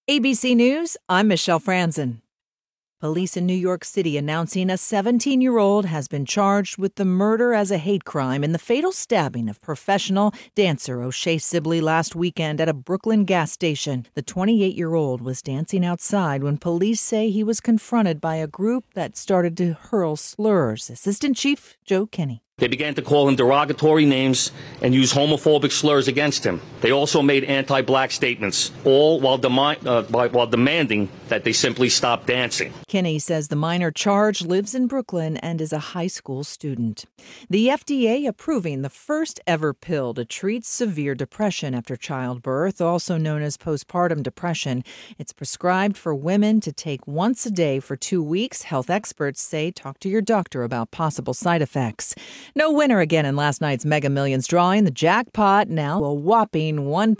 ABC News, I'm Michelle Franzen. Police in New York City announcing a 17-year-old has been charged with the murder as a hate crime in the fatal stabbing of professional dancer O'Shea Sibley last weekend at a Brooklyn gas station. The 28-year-old was dancing outside when police say he was confronted by a group that started to hurl slurs. Assistant Chief Joe Kinney. They began to call him derogatory names and use homophobic slurs against him. They also made anti-black statements, all while demanding that they simply stop dancing. Kinney says the minor charged lives in Brooklyn and is a high school student. The FDA approving the first ever pill to treat severe depression after childbirth, also known as postpartum depression. It's prescribed for women to take once a day for 2 weeks. Health experts say talk to your doctor about possible side effects. No winner again in last night's Mega Millions drawing. The jackpot now a whopping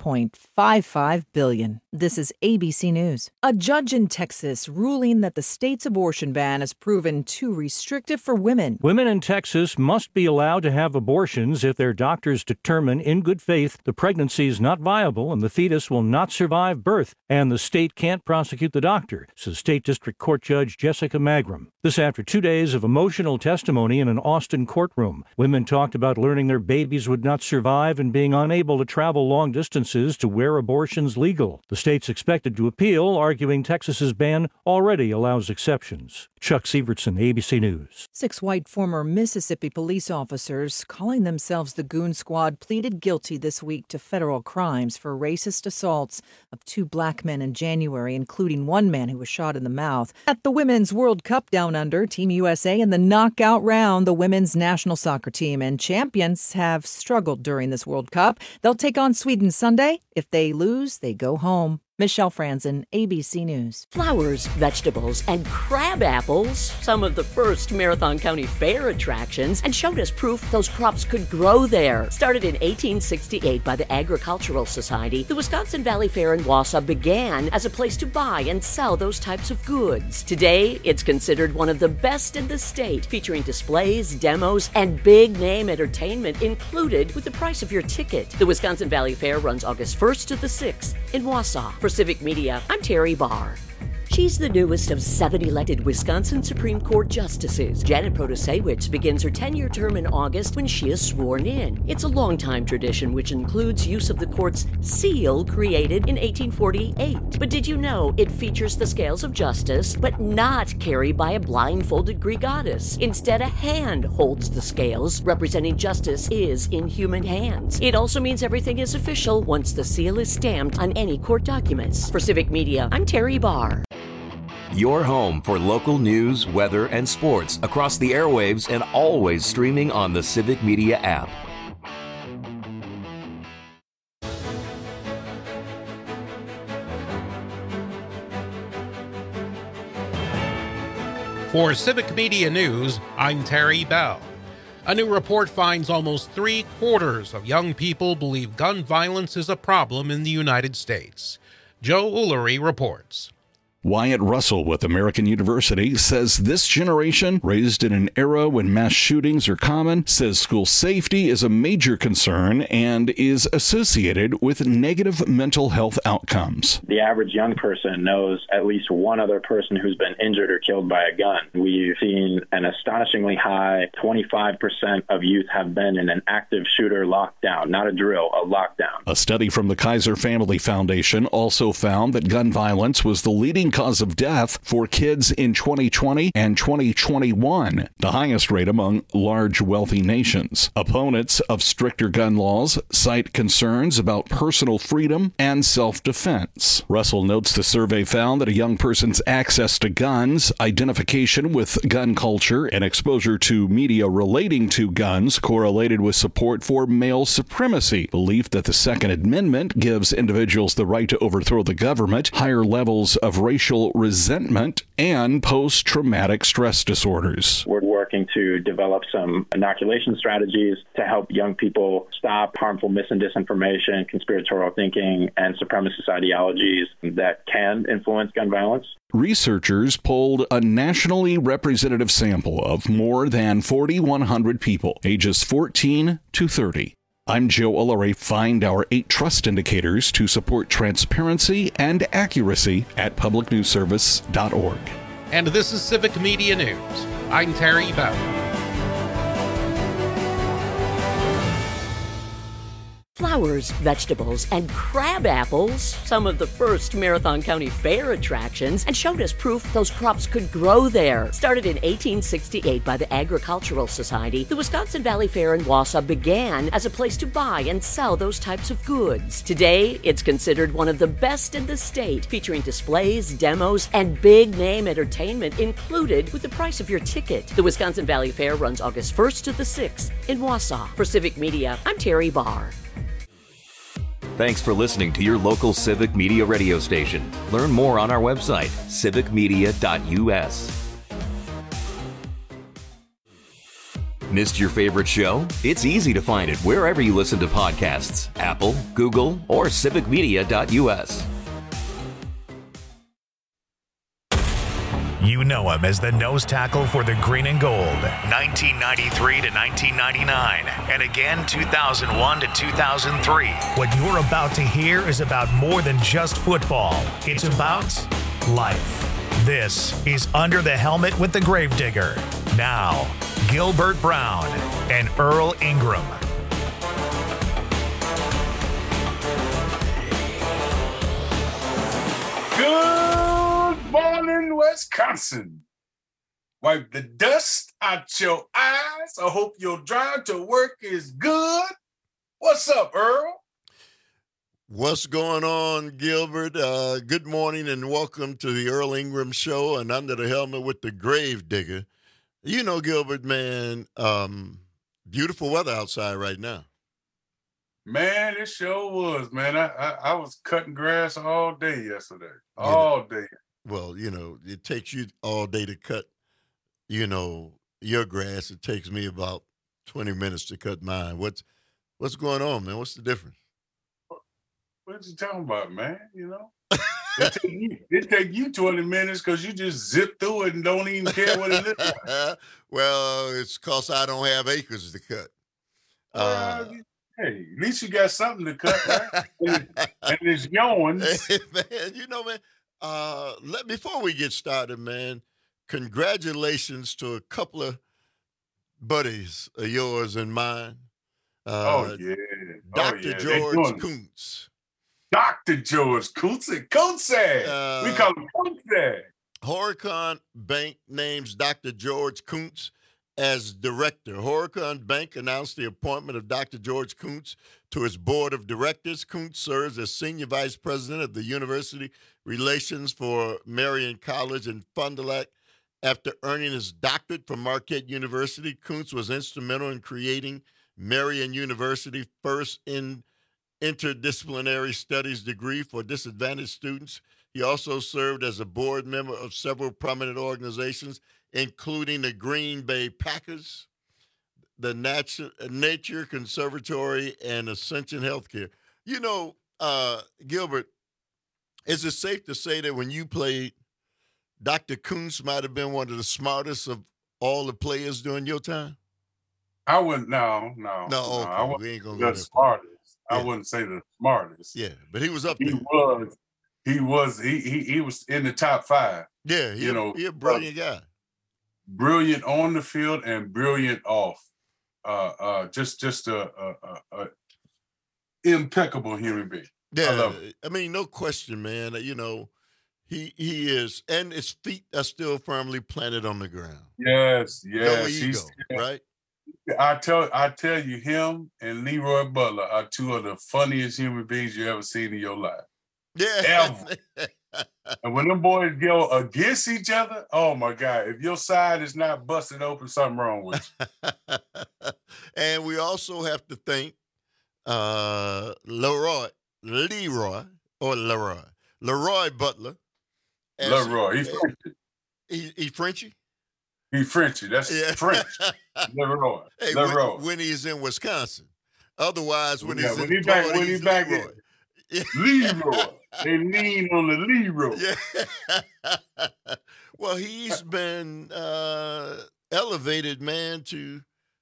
$1.55 billion. This is ABC News. A judge in Texas ruling that the state's abortion ban has proven too restrictive for women. Women in Texas must be allowed to have abortions if their doctors determine in good faith the pregnancy is not viable and the fetus will not survive birth, and the state can't prosecute the doctor, says State District Court Judge Jessica Magram. This after 2 days of emotional testimony in an Austin courtroom. Women talked about learning their babies would not survive and being unable to travel long distances to where abortion's legal. The state's expected to appeal, arguing Texas's ban already allows exceptions. Chuck Sievertson, ABC News. 6 white former Mississippi police officers calling themselves the Goon Squad pleaded guilty this week to federal crimes for racist assaults of 2 black men in January, including one man who was shot in the mouth. At the Women's World Cup Down Under, Team USA in the knockout round, the women's national soccer team and champions have struggled during this World Cup. They'll take on Sweden Sunday. If they lose, they go home. Michelle Franzen, ABC News. Flowers, vegetables, and crab apples, some of the first Marathon County Fair attractions, and showed us proof those crops could grow there. Started in 1868 by the Agricultural Society, the Wisconsin Valley Fair in Wausau began as a place to buy and sell those types of goods. Today, it's considered one of the best in the state, featuring displays, demos, and big-name entertainment included with the price of your ticket. The Wisconsin Valley Fair runs August 1st to the 6th in Wausau. For Civic Media, I'm Terry Barr. She's the newest of 7 elected Wisconsin Supreme Court justices. Janet Protasiewicz begins her 10-year term in August when she is sworn in. It's a long-time tradition which includes use of the court's seal created in 1848. But did you know it features the scales of justice, but not carried by a blindfolded Greek goddess? Instead, a hand holds the scales, representing justice is in human hands. It also means everything is official once the seal is stamped on any court documents. For Civic Media, I'm Terry Barr. Your home for local news, weather, and sports across the airwaves and always streaming on the Civic Media app. For Civic Media News, I'm Terry Bell. A new report finds almost 3/4 of young people believe gun violence is a problem in the United States. Joe Ullery reports. Wyatt Russell with American University says this generation, raised in an era when mass shootings are common, says school safety is a major concern and is associated with negative mental health outcomes. The average young person knows at least one other person who's been injured or killed by a gun. We've seen an astonishingly high 25% of youth have been in an active shooter lockdown, not a drill, a lockdown. A study from the Kaiser Family Foundation also found that gun violence was the leading cause of death for kids in 2020 and 2021, the highest rate among large, wealthy nations. Opponents of stricter gun laws cite concerns about personal freedom and self-defense. Russell notes the survey found that a young person's access to guns, identification with gun culture, and exposure to media relating to guns correlated with support for male supremacy, belief that the Second Amendment gives individuals the right to overthrow the government, higher levels of racial resentment, and post-traumatic stress disorders. We're working to develop some inoculation strategies to help young people stop harmful mis- and disinformation, conspiratorial thinking, and supremacist ideologies that can influence gun violence. Researchers polled a nationally representative sample of more than 4,100 people, ages 14 to 30. I'm Joe Ullery. Find our 8 trust indicators to support transparency and accuracy at publicnewsservice.org. And this is Civic Media News. I'm Terry Bell. Flowers, vegetables, and crab apples, some of the first Marathon County Fair attractions, and showed us proof those crops could grow there. Started in 1868 by the Agricultural Society, the Wisconsin Valley Fair in Wausau began as a place to buy and sell those types of goods. Today, it's considered one of the best in the state, featuring displays, demos, and big-name entertainment included with the price of your ticket. The Wisconsin Valley Fair runs August 1st to the 6th in Wausau. For Civic Media, I'm Terry Barr. Thanks for listening to your local Civic Media radio station. Learn more on our website, civicmedia.us. Missed your favorite show? It's easy to find it wherever you listen to podcasts, Apple, Google, or civicmedia.us. You know him as the nose tackle for the Green and Gold, 1993 to 1999, and again 2001 to 2003. What you're about to hear is about more than just football. It's about life. This is Under the Helmet with the Gravedigger. Now, Gilbert Brown and Earl Ingram. Good morning, Wisconsin. Wipe the dust out your eyes. I hope your drive to work is good. What's up, Earl? What's going on, Gilbert? Good morning and welcome to the Earl Ingram Show and Under the Helmet with the Gravedigger. You know, Gilbert, man, beautiful weather outside right now. Man, it sure was, man. I was cutting grass all day yesterday. All day. Well, you know, it takes you all day to cut, you know, your grass. It takes me about 20 minutes to cut mine. What's going on, man? What's the difference? What you talking about, man? You know? It take you 20 minutes because you just zip through it and don't even care what it looks like. Well, it's because I don't have acres to cut. Hey, at least you got something to cut, right? and it's yours. Hey, man, you know, man, before we get started, man, congratulations to a couple of buddies of yours and mine. Dr. George Kuntz. Dr. George Kuntz. We call him Kuntz. Horicon Bank names Dr. George Kuntz as director. Horicon Bank announced the appointment of Dr. George Kuntz to its board of directors. Kuntz serves as senior vice president of the university relations for Marian College in Fond du Lac. After earning his doctorate from Marquette University, Kuntz was instrumental in creating Marian University's first interdisciplinary studies degree for disadvantaged students. He also served as a board member of several prominent organizations, including the Green Bay Packers, the Nature Conservatory, and Ascension Healthcare. You know, Gilbert, is it safe to say that when you played, Dr. Kuntz might have been one of the smartest of all the players during your time? I wouldn't. No. Okay. I wouldn't we ain't gonna the go there. smartest. Yeah. I wouldn't say the smartest. Yeah, but he was up there. He was in the top 5. Yeah, he's a brilliant guy. Brilliant on the field and brilliant off. Just a impeccable human being. Yeah, I mean, no question, man. You know, he is, and his feet are still firmly planted on the ground. Yes. No ego, right? I tell you, him and Leroy Butler are two of the funniest human beings you ever seen in your life. Yeah. Ever. And when them boys go against each other, oh my God, if your side is not busted open, something wrong with you. And we also have to thank Leroy Butler. Leroy, he's Frenchy. He Frenchy? He's Frenchy. That's French. Leroy. Hey, Leroy. when he's in Wisconsin. Otherwise, when he's when in Florida, he's back Leroy. Leroy. They lean on the Leroy. Yeah. Well, he's been elevated, man, to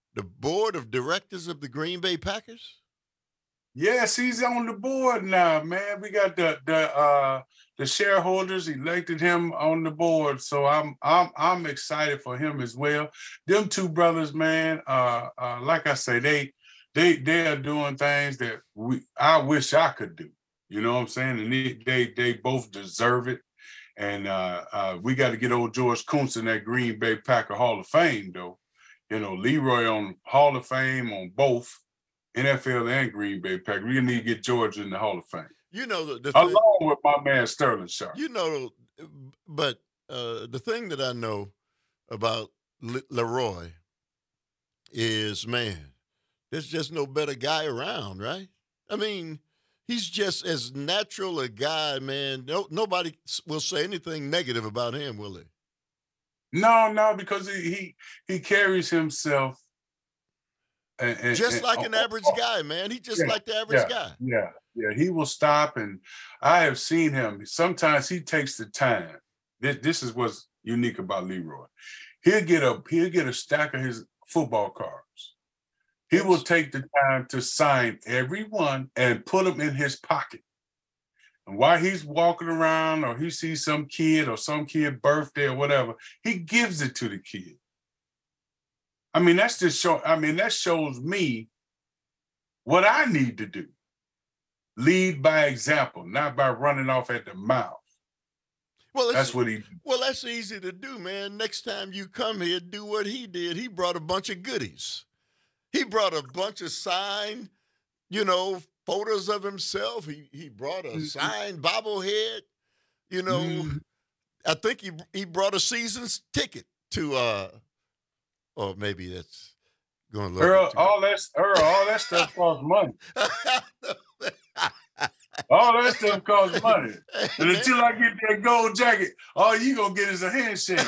the board of directors of the Green Bay Packers? Yes, he's on the board now, man. We got the shareholders elected him on the board, so I'm excited for him as well. Them two brothers, man. Like I say, they are doing things that I wish I could do. You know what I'm saying? And they both deserve it. And we got to get old George Kuntz in that Green Bay Packer Hall of Fame, though. You know, Leroy on Hall of Fame on both NFL and Green Bay Packers. We need to get George in the Hall of Fame. You know, along with my man Sterling Sharp. You know, but the thing that I know about Leroy is, man, there's just no better guy around, right? I mean, he's just as natural a guy, man. Nobody will say anything negative about him, will they? No, because he carries himself. Just like an average guy, man. He's just like the average guy. Yeah. He will stop, and I have seen him. Sometimes he takes the time. This is what's unique about Leroy. He'll get a stack of his football cards. He will take the time to sign every one and put them in his pocket. And while he's walking around, or he sees some kid birthday or whatever, he gives it to the kid. I mean, that shows me what I need to do. Lead by example, not by running off at the mouth. Well, that's what he did. Well, that's easy to do, man. Next time you come here, do what he did. He brought a bunch of goodies. He brought a bunch of signed, photos of himself. He brought a signed bobblehead. I think he brought a season's ticket to or maybe that's going to look. All that stuff costs money. All that stuff costs money. And until I get that gold jacket, all you gonna get is a handshake.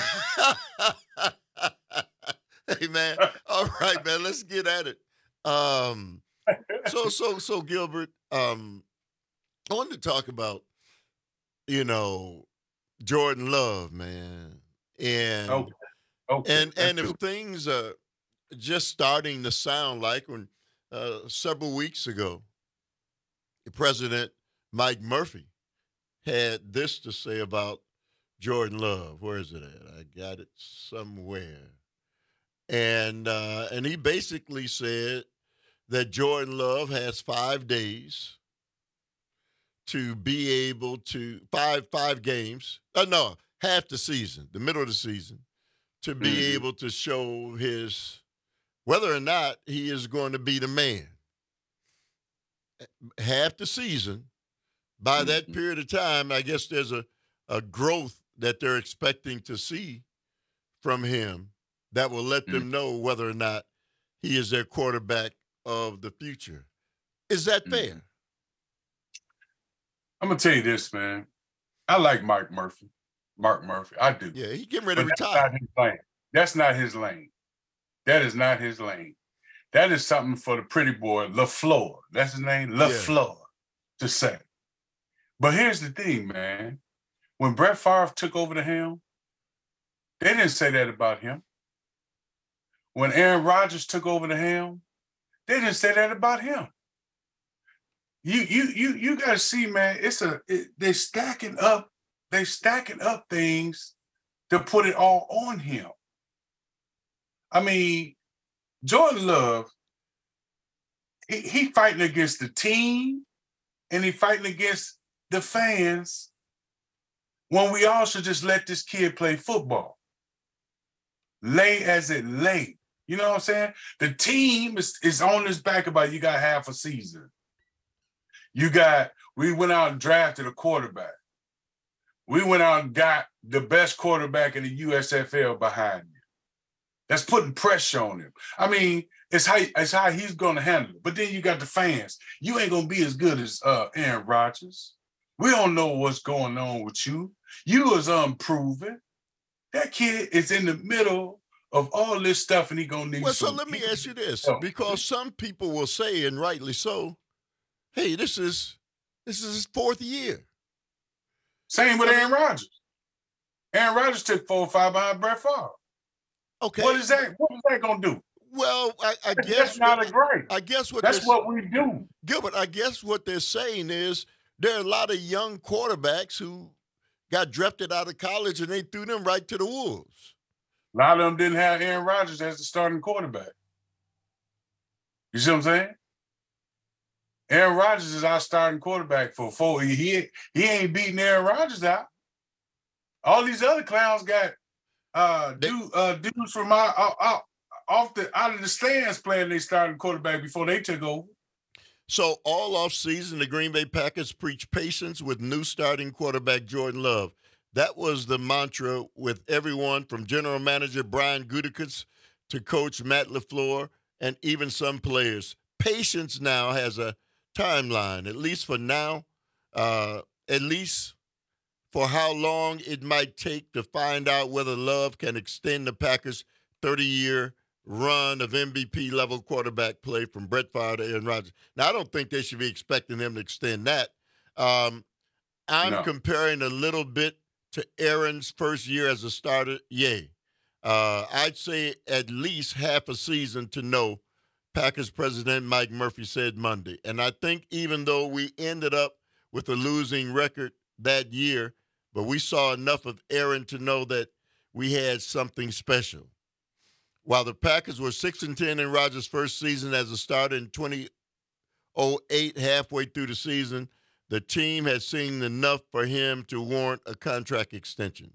Hey man, all right, man, let's get at it. So Gilbert, I wanted to talk about, Jordan Love, man, and if things are just starting to sound like when several weeks ago, President Mike Murphy had this to say about Jordan Love. Where is it at? I got it somewhere. And he basically said that Jordan Love has 5 days to be able to five games. Half the season, the middle of the season, to be able to show whether or not he is going to be the man. Half the season, by that period of time, I guess there's a growth that they're expecting to see from him that will let them know whether or not he is their quarterback of the future. Is that fair? I'm going to tell you this, man. I like Mark Murphy. I do. Yeah, he's getting ready to retire. That's not his lane. That is not his lane. That is something for the pretty boy, LaFleur. That's his name, LaFleur, to say. But here's the thing, man. When Brett Favre took over the helm, they didn't say that about him. When Aaron Rodgers took over the helm, they didn't say that about him. You got to see, man. They're stacking up things to put it all on him. I mean, Jordan Love, he fighting against the team, and he fighting against the fans, when we all should just let this kid play football. Lay as it lay. You know what I'm saying? The team is on his back about you got half a season. We went out and drafted a quarterback. We went out and got the best quarterback in the USFL behind you. That's putting pressure on him. I mean, it's how he's going to handle it. But then you got the fans. You ain't going to be as good as Aaron Rodgers. We don't know what's going on with you. You is unproven. That kid is in the middle of all this stuff, and he going to need so let me ask you this, because some people will say, and rightly so, hey, this is his 4th year. Same with Aaron Rodgers. Aaron Rodgers took 4 or 5 behind Brett Favre. Okay. What is that going to do? Well, I guess that's not a great. I guess that's what we do. Gilbert, I guess what they're saying is there are a lot of young quarterbacks who got drafted out of college and they threw them right to the wolves. A lot of them didn't have Aaron Rodgers as the starting quarterback. You see what I'm saying? Aaron Rodgers is our starting quarterback for 4. He ain't beating Aaron Rodgers out. All these other clowns got dudes from out of the stands playing their starting quarterback before they took over. So all offseason, the Green Bay Packers preached patience with new starting quarterback Jordan Love. That was the mantra with everyone from general manager Brian Gutekunst to coach Matt LaFleur and even some players. Patience now has a timeline, at least for now, at least for how long it might take to find out whether Love can extend the Packers' 30-year run of MVP-level quarterback play from Brett Favre to Aaron Rodgers. Now, I don't think they should be expecting him to extend that. I'm comparing a little bit to Aaron's first year as a starter. Yay. I'd say at least half a season to know, Packers president Mike Murphy said Monday. And I think even though we ended up with a losing record that year, but we saw enough of Aaron to know that we had something special. While the Packers were 6-10 in Rodgers' first season as a starter in 2008, halfway through the season, the team had seen enough for him to warrant a contract extension.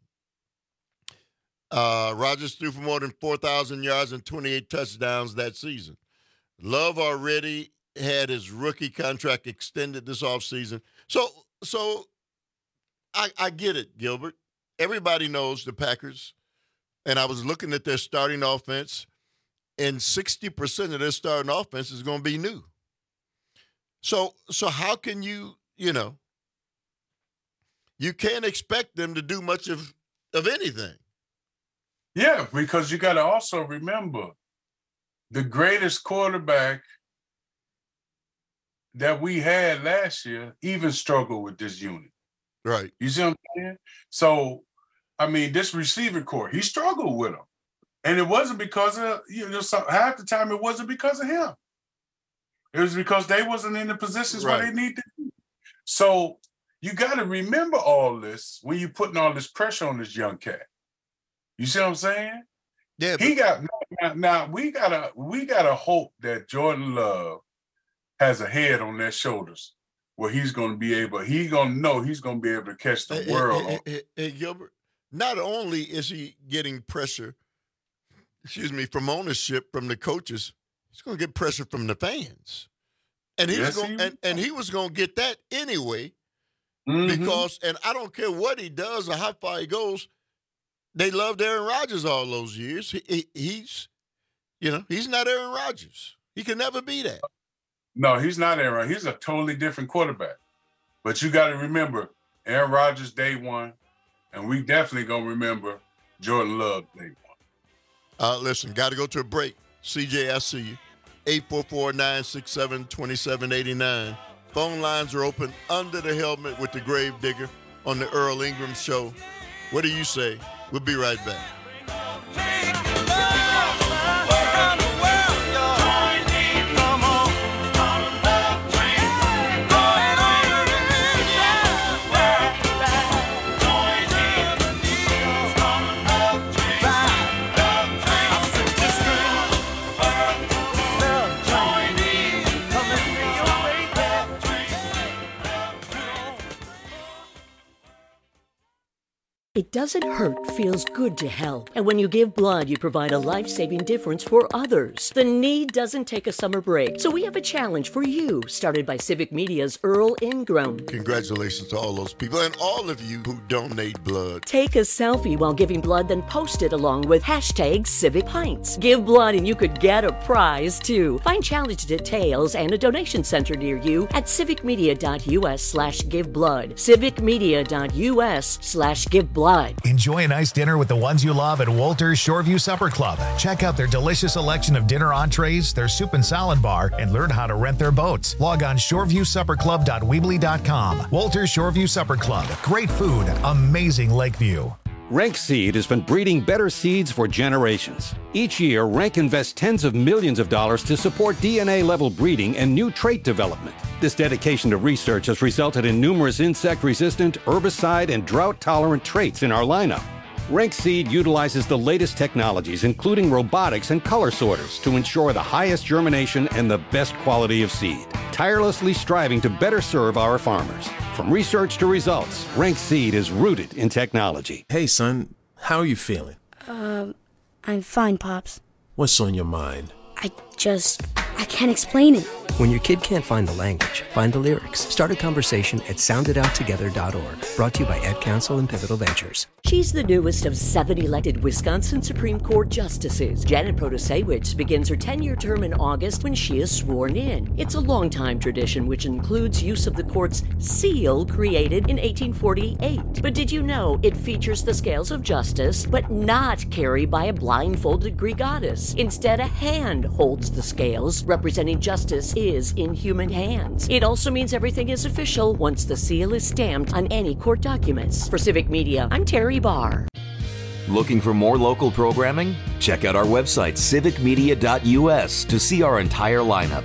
Rodgers threw for more than 4,000 yards and 28 touchdowns that season. Love already had his rookie contract extended this offseason. So I get it, Gilbert. Everybody knows the Packers. And I was looking at their starting offense, and 60% of their starting offense is going to be new. So how can you can't expect them to do much of anything. Yeah, because you got to also remember the greatest quarterback that we had last year even struggled with this unit. Right. You see what I'm saying? So, I mean, this receiving core, he struggled with them. And it wasn't because of, half the time it wasn't because of him. It was because they wasn't in the positions where they need to be. So you got to remember all this when you're putting all this pressure on this young cat. You see what I'm saying? Yeah. We gotta hope that Jordan Love has a head on their shoulders where he's going to be able to catch the world. Hey, Gilbert. Not only is he getting pressure, from ownership, from the coaches, he's going to get pressure from the fans. And he was going to get that anyway because, and I don't care what he does or how far he goes, they loved Aaron Rodgers all those years. He's not Aaron Rodgers. He can never be that. No, he's not Aaron Rodgers. He's a totally different quarterback. But you got to remember, Aaron Rodgers day one, and we definitely going to remember Jordan Love day one. Listen, got to go to a break. CJ, I see you. 844-967-2789. Phone lines are open under the helmet with the Grave Digger on the Earl Ingram Show. What do you say? We'll be right back. It doesn't hurt, feels good to help. And when you give blood, you provide a life-saving difference for others. The need doesn't take a summer break. So we have a challenge for you, started by Civic Media's Earl Ingram. Congratulations to all those people and all of you who donate blood. Take a selfie while giving blood, then post it along with #CivicPints. Give blood and you could get a prize, too. Find challenge details and a donation center near you at civicmedia.us/giveblood. civicmedia.us/giveblood. Enjoy a nice dinner with the ones you love at Walter's Shoreview Supper Club. Check out their delicious selection of dinner entrees, their soup and salad bar, and learn how to rent their boats. Log on shoreviewsupperclub.weebly.com. Walter's Shoreview Supper Club. Great food, amazing lake view. Rank Seed has been breeding better seeds for generations. Each year, Rank invests tens of millions of dollars to support DNA-level breeding and new trait development. This dedication to research has resulted in numerous insect-resistant, herbicide, and drought-tolerant traits in our lineup. Rank Seed utilizes the latest technologies, including robotics and color sorters, to ensure the highest germination and the best quality of seed, tirelessly striving to better serve our farmers. From research to results, Rank Seed is rooted in technology. Hey, son, how are you feeling? I'm fine, Pops. What's on your mind? I can't explain it. When your kid can't find the language, find the lyrics. Start a conversation at soundedouttogether.org. Brought to you by Ad Council and Pivotal Ventures. She's the newest of 7 elected Wisconsin Supreme Court justices. Janet Protasewicz begins her 10-year term in August when she is sworn in. It's a long-time tradition which includes use of the court's seal created in 1848. But did you know it features the scales of justice, but not carried by a blindfolded Greek goddess? Instead, a hand holds the scales, representing justice is in human hands. It also means everything is official once the seal is stamped on any court documents. For Civic Media, I'm Terry Barr. Looking for more local programming? Check out our website, civicmedia.us, to see our entire lineup.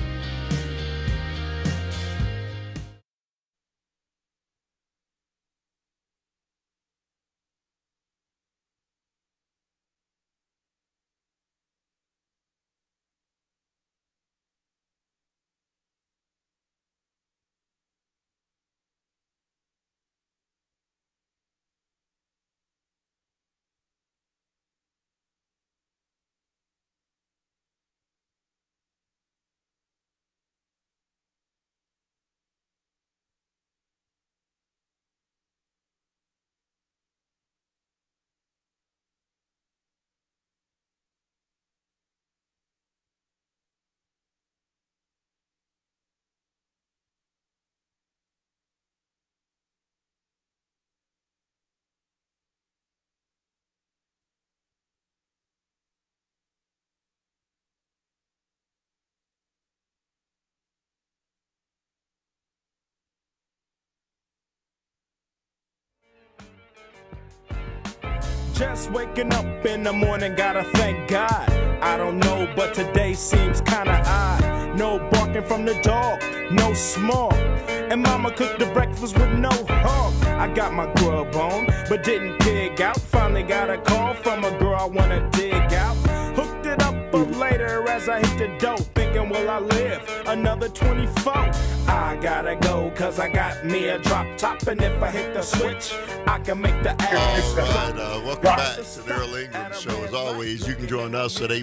Just waking up in the morning, gotta thank God. I don't know, but today seems kinda odd. No barking from the dog, no small. And mama cooked the breakfast with no hog. I got my grub on, but didn't pig out. Finally got a call from a girl I wanna dig out. Hooked it up for later as I hit the dope. Thinking, will I live another 24? I gotta go, cause I got me a drop top. And if I hit the switch, I can make the ass. All right, welcome back to the Earl Ingram Show. As always, you can join us at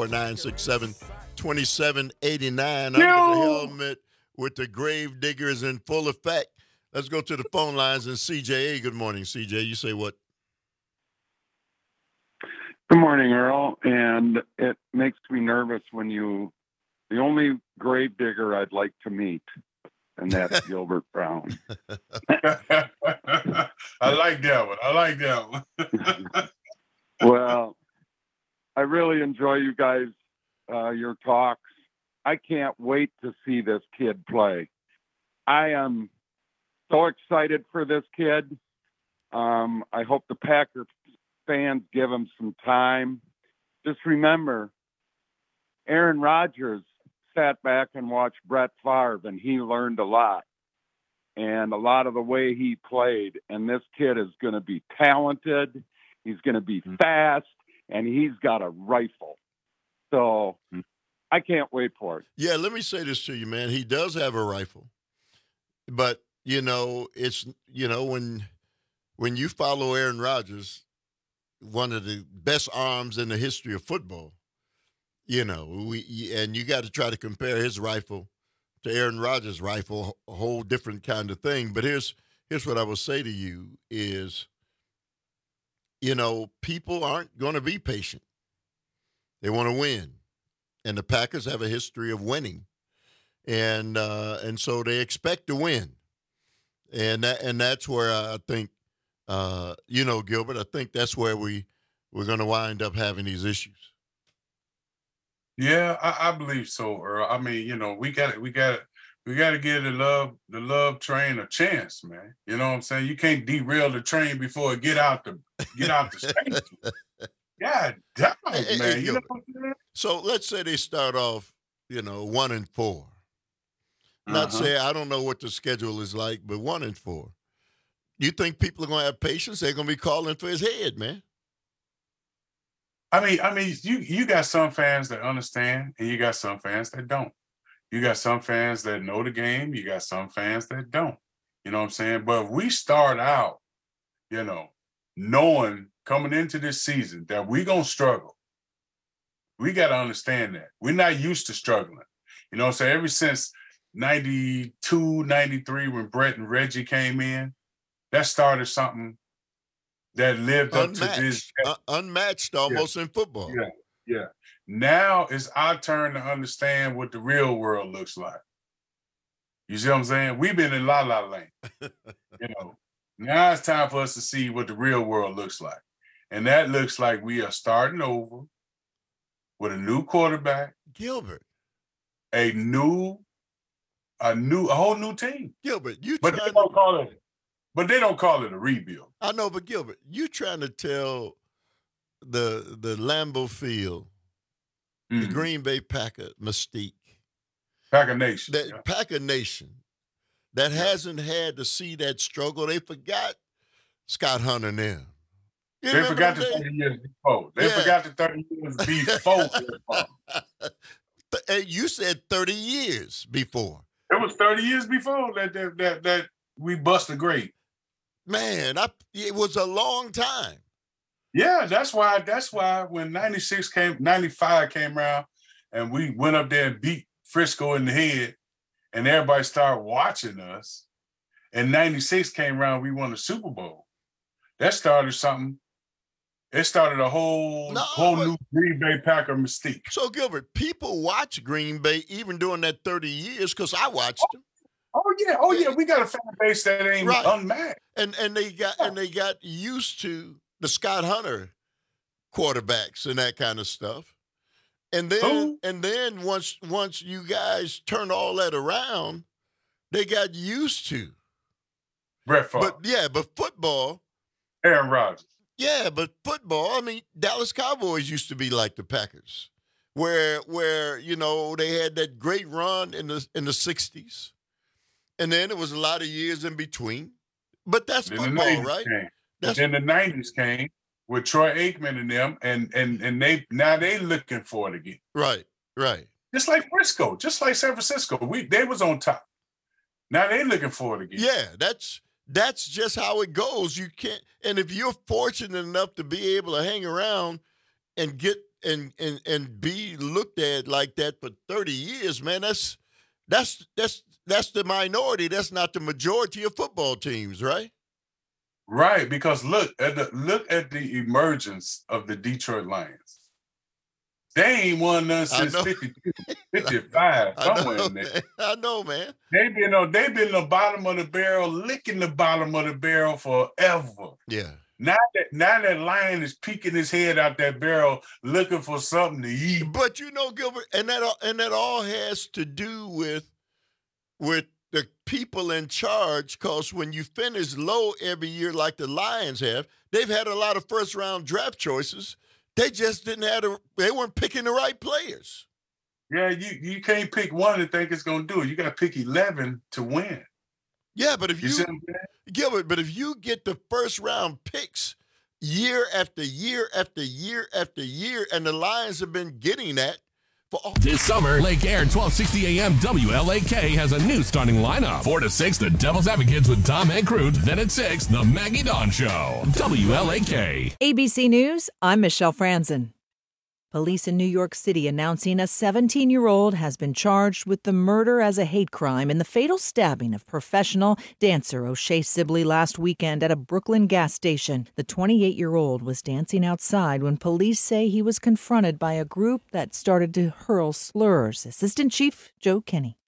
844-967-2789. Under the helmet with the grave diggers in full effect. Let's go to the phone lines and CJA. Good morning, CJ. You say what? Good morning, Earl. And it makes me nervous when the only grave digger I'd like to meet, and that's Gilbert Brown. I like that one. Well, I really enjoy you guys, your talks. I can't wait to see this kid play. I am so excited for this kid. I hope the Packer fans give him some time. Just remember, Aaron Rodgers sat back and watched Brett Favre, and he learned a lot. And a lot of the way he played. And this kid is going to be talented. He's going to be fast, and he's got a rifle. So I can't wait for it. Yeah, let me say this to you, man. He does have a rifle. But, it's, when you follow Aaron Rodgers, one of the best arms in the history of football, and you got to try to compare his rifle to Aaron Rodgers' rifle, a whole different kind of thing. But here's what I will say to you is, people aren't going to be patient. They want to win. And the Packers have a history of winning. And so they expect to win. And that's where I think, Gilbert, I think that's where we're going to wind up having these issues. Yeah, I believe so, Earl. I mean, we got We got to give the love train a chance, man. You know what I'm saying? You can't derail the train before it get out the station. God damn, man. Hey, you know what I'm saying? So let's say they start off, 1-4. Not say I don't know what the schedule is like, but 1-4. You think people are going to have patience? They're going to be calling for his head, man. I mean, you got some fans that understand, and you got some fans that don't. You got some fans that know the game. You got some fans that don't. You know what I'm saying? But if we start out, knowing coming into this season that we're going to struggle, we got to understand that. We're not used to struggling. You know what I'm saying? Ever since 92, 93, when Brett and Reggie came in, that started something that lived up to this. Unmatched almost in football. Yeah. Now it's our turn to understand what the real world looks like. You see what I'm saying? We've been in la-la land. Now it's time for us to see what the real world looks like. And that looks like we are starting over with a new quarterback. Gilbert. A whole new team. Gilbert, But they don't call it a rebuild. I know, but Gilbert, you trying to tell the Lambeau Field, the Green Bay Packer mystique, Packer Nation, Packer Nation, that hasn't had to see that struggle. They forgot Scott Hunter and them. They forgot the 30 years before. They forgot the 30 years before. You said 30 years before. It was 30 years before that we busted great. Man, it was a long time. Yeah, that's why when 95 came around and we went up there and beat Frisco in the head and everybody started watching us, and 96 came around, we won the Super Bowl. That started something. It started a whole new Green Bay Packer mystique. So, Gilbert, people watch Green Bay even during that 30 years because I watched them. Oh yeah, we got a fan base that ain't unmatched. And they got used to the Scott Hunter quarterbacks and that kind of stuff. And then once you guys turned all that around, they got used to Brett Favre. But football, Aaron Rodgers. Yeah, but football, I mean, Dallas Cowboys used to be like the Packers, where they had that great run in the 60s. And then it was a lot of years in between. But that's football, right? Then the 90s came with Troy Aikman and them, and they looking for it again. Right. Just like Frisco, just like San Francisco. They was on top. Now they looking for it again. Yeah, that's just how it goes. You can't, and if you're fortunate enough to be able to hang around and get and be looked at like that for 30 years, man, that's the minority. That's not the majority of football teams, right? Right, because look at the emergence of the Detroit Lions. They ain't won none since 52, 55, somewhere in there. I know, man. They've been the bottom of the barrel, licking the bottom of the barrel forever. Yeah. Now that lion is peeking his head out that barrel, looking for something to eat. But Gilbert, and that all has to do with the people in charge, because when you finish low every year like the Lions have, they've had a lot of first-round draft choices. They just they weren't picking the right players. Yeah, you can't pick one and think it's going to do it. You got to pick 11 to win. Yeah, but if Gilbert, but if you get the first-round picks year after year after year after year, and the Lions have been getting that, this summer, Lake Air 1260 AM WLAK has a new starting lineup. 4 to 6, the Devil's Advocates with Tom Ancrute. Then at 6, the Maggie Dawn Show. WLAK. ABC News, I'm Michelle Franzen. Police in New York City announcing a 17-year-old has been charged with the murder as a hate crime in the fatal stabbing of professional dancer O'Shea Sibley last weekend at a Brooklyn gas station. The 28-year-old was dancing outside when police say he was confronted by a group that started to hurl slurs. Assistant Chief Joe Kinney.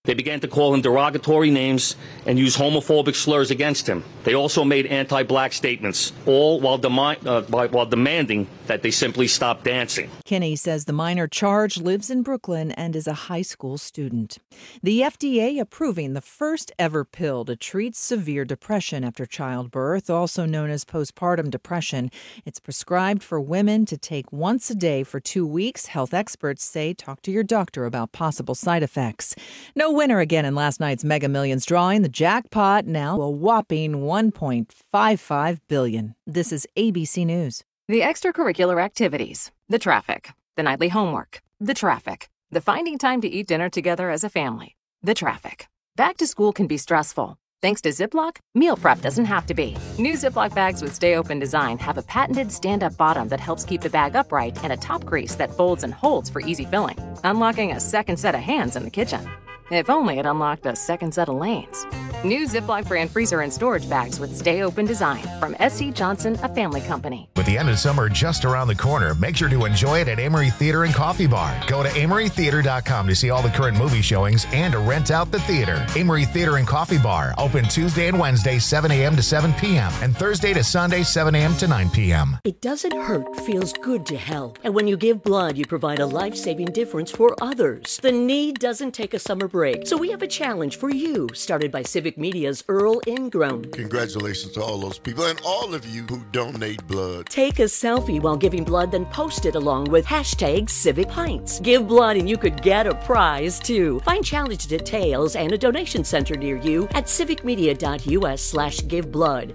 They began to call him derogatory names and use homophobic slurs against him. They also made anti-black statements, all while demanding that they simply stop dancing. Kinney says the minor charged lives in Brooklyn and is a high school student. The FDA approving the first ever pill to treat severe depression after childbirth, also known as postpartum depression. It's prescribed for women to take once a day for 2 weeks. Health experts say talk to your doctor about possible side effects. No winner again in last night's Mega Millions drawing. The jackpot now a whopping $1.55 billion. This is ABC News. The extracurricular activities, the traffic, the nightly homework, the traffic, the finding time to eat dinner together as a family, the traffic. Back to school can be stressful. Thanks to Ziploc, meal prep doesn't have to be. New Ziploc bags with Stay Open design have a patented stand-up bottom that helps keep the bag upright and a top crease that folds and holds for easy filling, unlocking a second set of hands in the kitchen. If only it unlocked a second set of lanes. New Ziploc brand freezer and storage bags with Stay Open design from S.C. Johnson, a family company. With the end of summer just around the corner, make sure to enjoy it at Amory Theater and Coffee Bar. Go to amorytheater.com to see all the current movie showings and to rent out the theater. Amory Theater and Coffee Bar, open Tuesday and Wednesday, 7 a.m. to 7 p.m. and Thursday to Sunday, 7 a.m. to 9 p.m. It doesn't hurt, feels good to help. And when you give blood, you provide a life-saving difference for others. The need doesn't take a summer break. So we have a challenge for you, started by Civic Media's Earl Ingram. Congratulations to all those people and all of you who donate blood. Take a selfie while giving blood, then post it along with hashtag Civic Pints. Give blood and you could get a prize too. Find challenge details and a donation center near you at civicmedia.us/giveblood.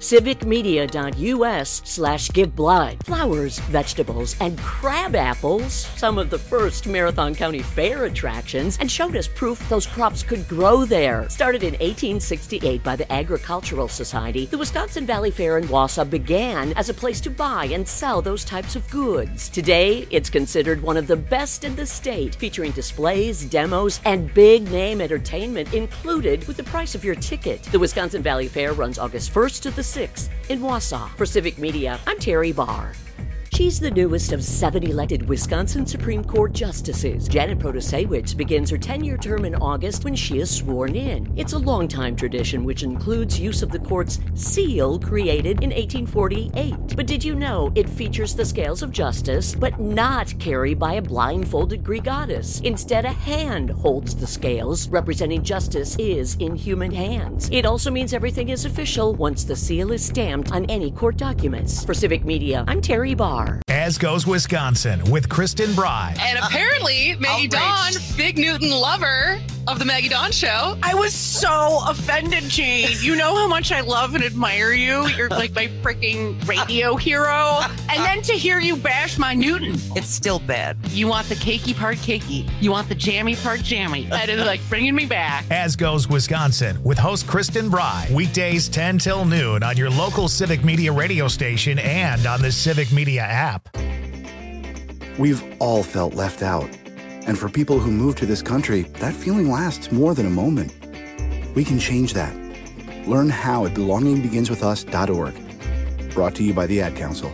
civicmedia.us/giveblood. Flowers, vegetables, and crab apples, some of the first Marathon County Fair attractions, and showed us proof those crops could grow there. Started in 1868 by the Agricultural Society, the Wisconsin Valley Fair in Wausau began as a place to buy and sell those types of goods. Today, it's considered one of the best in the state, featuring displays, demos, and big-name entertainment included with the price of your ticket. The Wisconsin Valley Fair runs August 1st to the 6th in Wausau. For Civic Media, I'm Terry Barr. She's the newest of 7 elected Wisconsin Supreme Court justices. Janet Protasewicz begins her 10-year term in August when she is sworn in. It's a long-time tradition which includes use of the court's seal created in 1848. But did you know it features the scales of justice, but not carried by a blindfolded Greek goddess? Instead, a hand holds the scales, representing justice is in human hands. It also means everything is official once the seal is stamped on any court documents. For Civic Media, I'm Terry Barr. As Goes Wisconsin with Kristen Bry. And apparently, Maggie Dawn, Big Newton lover of the Maggie Dawn Show. I was so offended, Jane. You know how much I love and admire you. You're like my freaking radio hero. And then to hear you bash my Newton. It's still bad. You want the cakey part cakey. You want the jammy part jammy. That is like bringing me back. As Goes Wisconsin with host Kristen Bry. Weekdays 10 till noon on your local Civic Media radio station and on the Civic Media app. We've all felt left out. And for people who move to this country, that feeling lasts more than a moment. We can change that. Learn how at belongingbeginswithus.org. Brought to you by the Ad Council.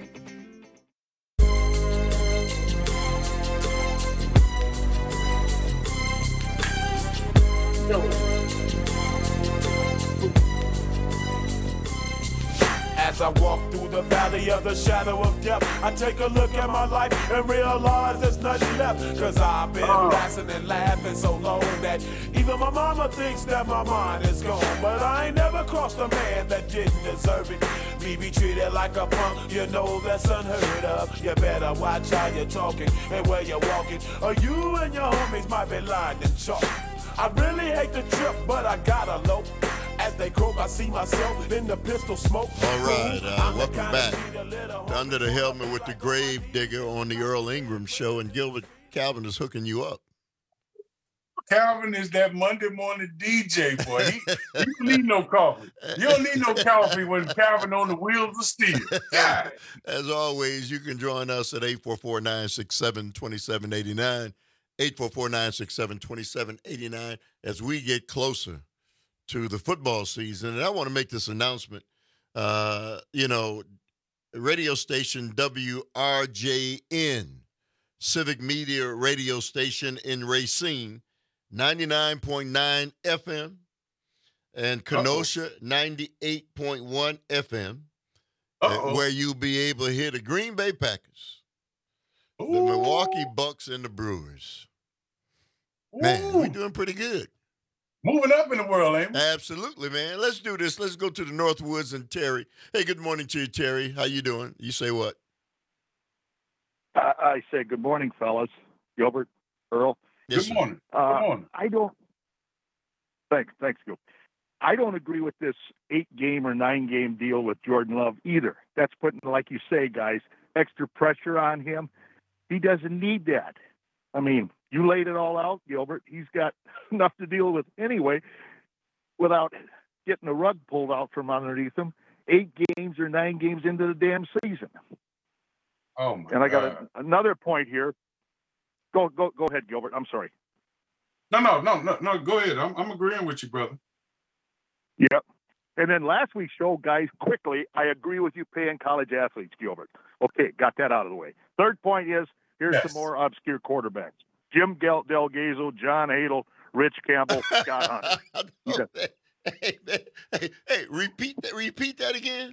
As I walk through the valley of the shadow of death, I take a look at my life and realize there's nothing left. Cause I've been laughing and laughing so long that even my mama thinks that my mind is gone. But I ain't never crossed a man that didn't deserve it. Me be treated like a punk, you know that's unheard of. You better watch how you're talking and where you're walking, or you and your homies might be lying in chalk. I really hate the trip, but I gotta low. As they croak, I see myself in the pistol smoke. All right, welcome back. Under the helmet with the grave digger on the Earl Ingram Show, and Gilbert Calvin is hooking you up. Calvin is that Monday morning DJ, boy. He don't need no coffee. You don't need no coffee when Calvin on the wheels of steel. God. As always, you can join us at 844-967-2789, 844-967-2789, as we get closer to the football season. And I want to make this announcement. Radio station WRJN, Civic Media radio station in Racine, 99.9 FM, and Kenosha 98.1 FM, where you'll be able to hear the Green Bay Packers, the Milwaukee Bucks, and the Brewers. Man, we're doing pretty good. Moving up in the world, ain't we? Absolutely, man. Let's do this. Let's go to the Northwoods and Terry. Hey, good morning to you, Terry. How you doing? You say what? I say good morning, fellas. Gilbert, Earl. Yes, good morning. Good morning. Thanks, Gil. I don't agree with this 8-game or 9-game deal with Jordan Love either. That's putting, like you say, guys, extra pressure on him. He doesn't need that. I mean, you laid it all out, Gilbert. He's got enough to deal with anyway without getting the rug pulled out from underneath him 8 games or 9 games into the damn season. Oh, my And I got God. another point here. Go ahead, Gilbert. I'm sorry. No. Go ahead. I'm agreeing with you, brother. Yep. And then last week's show, guys, quickly, I agree with you paying college athletes, Gilbert. Okay, got that out of the way. Third point is, here's some more obscure quarterbacks. Jim Delgazo, John Hadel, Rich Campbell, Scott Hunter. Hey, repeat that again.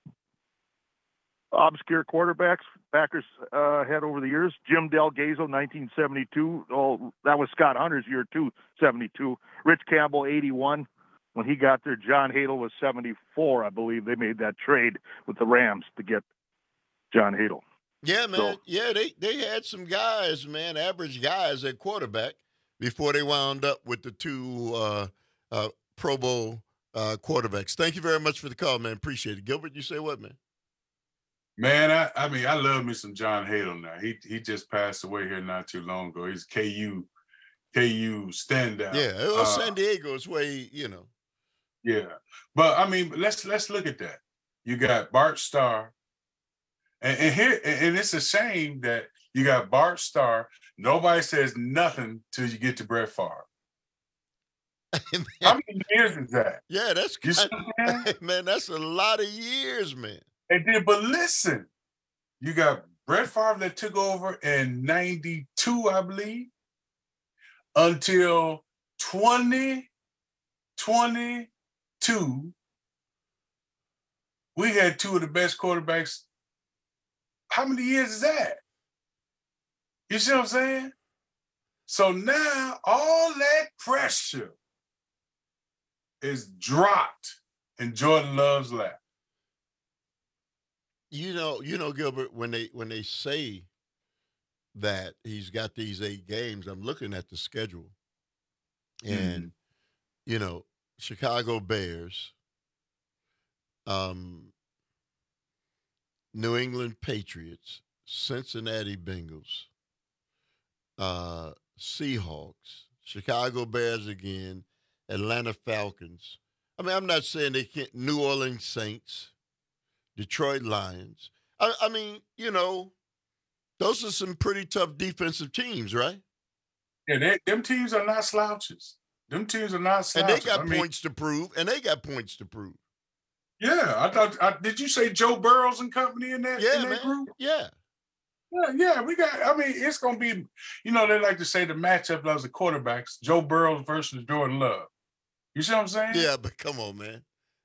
Obscure quarterbacks Packers had over the years. Jim Delgazo, 1972. Oh, that was Scott Hunter's year, too, 72. Rich Campbell, 81. When he got there, John Hadel was 74, I believe. They made that trade with the Rams to get John Hadel. Yeah, man. They had some guys, man, average guys at quarterback before they wound up with the 2 Pro Bowl quarterbacks. Thank you very much for the call, man. Appreciate it. Gilbert, you say what, man? Man, I love me some John Hadel now. He just passed away here not too long ago. He's KU standout. Yeah, San Diego is where Yeah, but I mean, let's look at that. You got Bart Starr, and here, and it's a shame that you got Bart Starr. Nobody says nothing till you get to Brett Favre. How many years is that? Yeah, man, that's a lot of years, man. And then, but listen, you got Brett Favre that took over in 92, I believe, until 2022. We had 2 of the best quarterbacks. How many years is that? You see what I'm saying? So now all that pressure is dropped in Jordan Love's lap. You know, Gilbert, when they say that he's got these 8 games, I'm looking at the schedule. And, Chicago Bears, New England Patriots, Cincinnati Bengals, Seahawks, Chicago Bears again, Atlanta Falcons. I mean, I'm not saying they can't. New Orleans Saints, Detroit Lions. I mean, those are some pretty tough defensive teams, right? Yeah, them teams are not slouches. Them teams are not slouches. And they got points to prove. Yeah, I thought. Did you say Joe Burrows and company in that? Yeah, in that group? Yeah. Yeah, we got. I mean, it's gonna be. They like to say the matchup of the quarterbacks: Joe Burrows versus Jordan Love. You see what I'm saying? Yeah, but come on, man.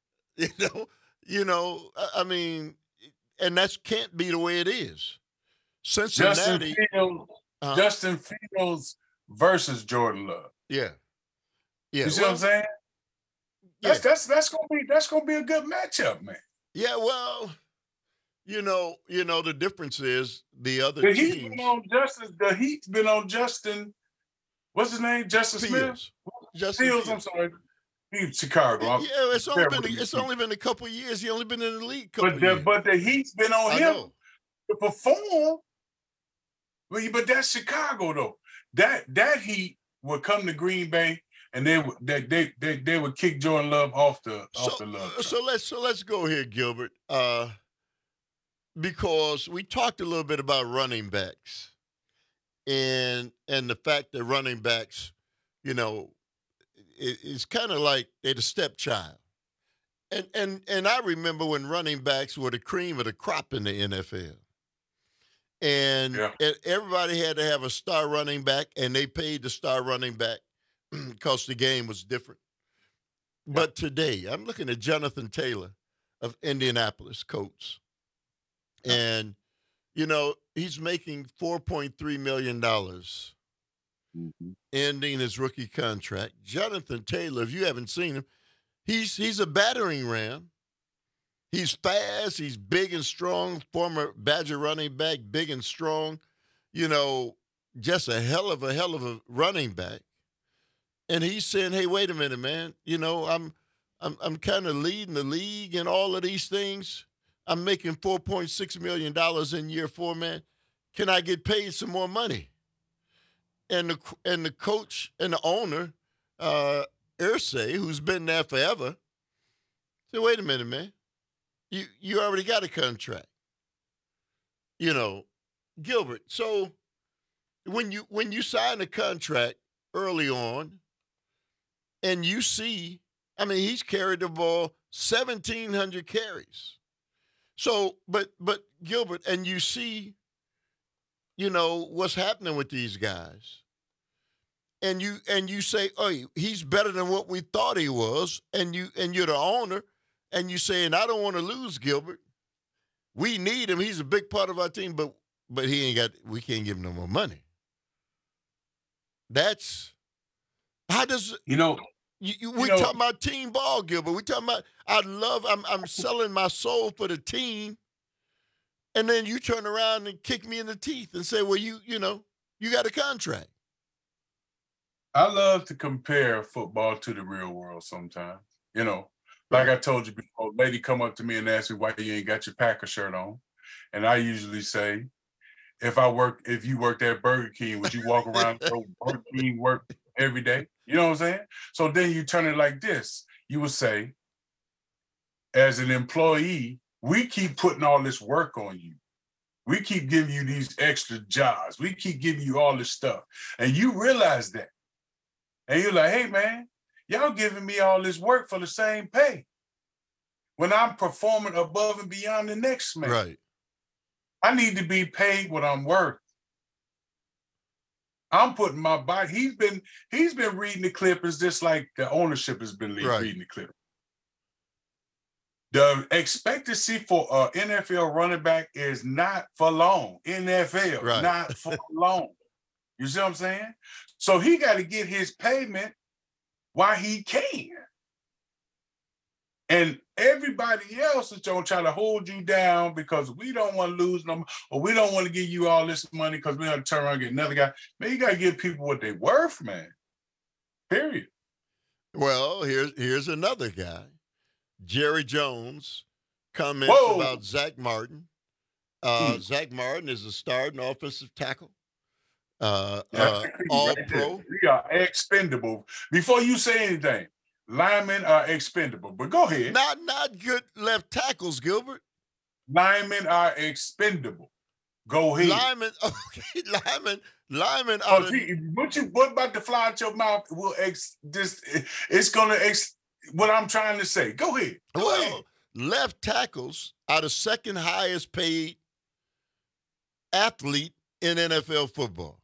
I mean, and that can't be the way it is. Cincinnati, Justin Fields versus Jordan Love. Yeah. You see what I'm saying? Yeah. That's gonna be a good matchup, man. Yeah, well, the difference is the other The teams. Heat's been on Justin. What's his name? Justin Fields. Smith. Fields. I'm sorry. He's Chicago. Yeah, it's only been a couple of years. He only been in the league a couple of years. But the Heat's been on him to perform. But that's Chicago though. That Heat would come to Green Bay and they would kick Jordan Love off the love. So let's go here, Gilbert. Because we talked a little bit about running backs and the fact that running backs, it's kind of like they're the stepchild. And I remember when running backs were the cream of the crop in the NFL. And everybody had to have a star running back, and they paid the star running back because the game was different. But today, I'm looking at Jonathan Taylor of Indianapolis Colts. And, you know, he's making $4.3 million, ending his rookie contract. Jonathan Taylor, if you haven't seen him, he's a battering ram. He's fast. He's big and strong. Former Badger running back, big and strong. You know, just a hell of a running back. And he's saying, "Hey, wait a minute, man. You know, I'm kind of leading the league and all of these things. I'm making $4.6 million in year 4, man. Can I get paid some more money?" And the coach and the owner, Irsay, who's been there forever, said, "Wait a minute, man. You already got a contract. You know, Gilbert. So when you sign a contract early on, and you see, I mean, he's carried the ball 1,700 carries. So, but Gilbert, and you see, you know, what's happening with these guys. And you say, "Oh, he's better than what we thought he was," and you're the owner, and you saying, "I don't want to lose Gilbert. We need him. He's a big part of our team, but we can't give him no more money." That's how does we talking about team ball, Gilbert. We talking about I'm selling my soul for the team, and then you turn around and kick me in the teeth and say, "Well, you got a contract." I love to compare football to the real world sometimes. You know, like I told you before, a lady come up to me and ask me why you ain't got your Packer shirt on. And I usually say, if you worked at Burger King, would you walk around and go Burger King work every day? You know what I'm saying? So then you turn it like this. You would say, as an employee, we keep putting all this work on you. We keep giving you these extra jobs. We keep giving you all this stuff. And you realize that. And you're like, "Hey, man, y'all giving me all this work for the same pay when I'm performing above and beyond the next man. Right. I need to be paid what I'm worth." I'm putting my body. He's been reading the Clippers just like the ownership has been reading the Clippers. The expectancy for an NFL running back is not for long. NFL, not for long. You see what I'm saying? So he got to get his payment while he can. And everybody else is going to try to hold you down because we don't want to lose them, or we don't want to give you all this money because we're going to turn around and get another guy. Man, you got to give people what they're worth, man. Period. Well, here's another guy. Jerry Jones comments about Zach Martin. Zach Martin is a starting offensive tackle. All pro. We are expendable. Before you say anything, linemen are expendable. But go ahead. Not good left tackles, Gilbert. Linemen are expendable. Go ahead. Linemen are. What about the fly out your mouth? It's gonna what I'm trying to say. Go ahead. Go ahead. Left tackles are the second highest paid athlete in NFL football.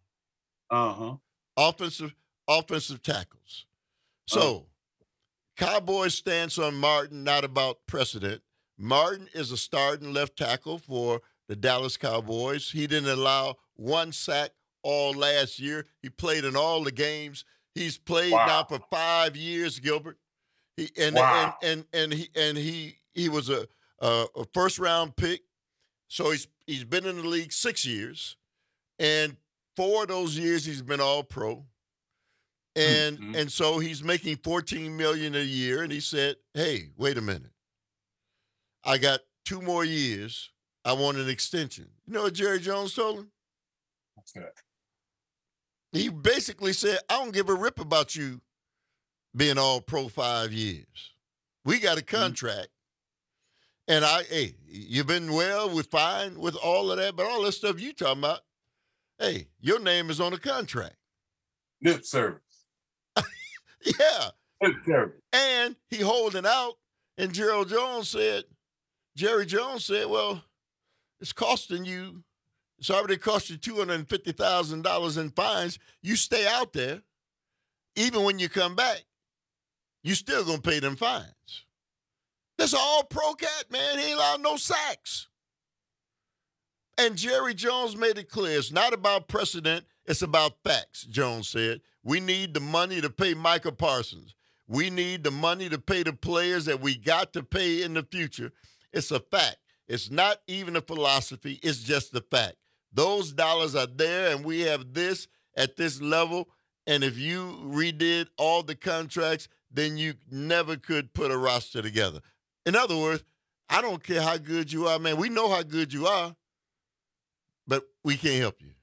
Offensive tackles. So, Cowboys' stance on Martin, not about precedent. Martin is a starting left tackle for the Dallas Cowboys. He didn't allow one sack all last year. He played in all the games. He's played now for 5 years, Gilbert. He was a first round pick. So he's been in the league 6 years, and 4 of those years he's been all pro. And so he's making $14 million a year, and he said, "Hey, wait a minute. I got 2 more years. I want an extension." You know what Jerry Jones told him? What's that? He basically said, "I don't give a rip about you being all pro 5 years. We got a contract. And you've been well, we're fine with all of that, but all that stuff you talking about, hey, your name is on a contract." Lip service. Yeah. Lip service. And he holding out, and Jerry Jones said, "Well, it's already cost you $250,000 in fines. You stay out there, even when you come back, you still going to pay them fines. That's an all-pro cat, man. He ain't allowed no sacks. And Jerry Jones made it clear. It's not about precedent. It's about facts, Jones said. We need the money to pay Micah Parsons. We need the money to pay the players that we got to pay in the future. It's a fact. It's not even a philosophy. It's just a fact. Those dollars are there, and we have this at this level. And if you redid all the contracts, then you never could put a roster together. In other words, I don't care how good you are, man. We know how good you are, but we can't help you.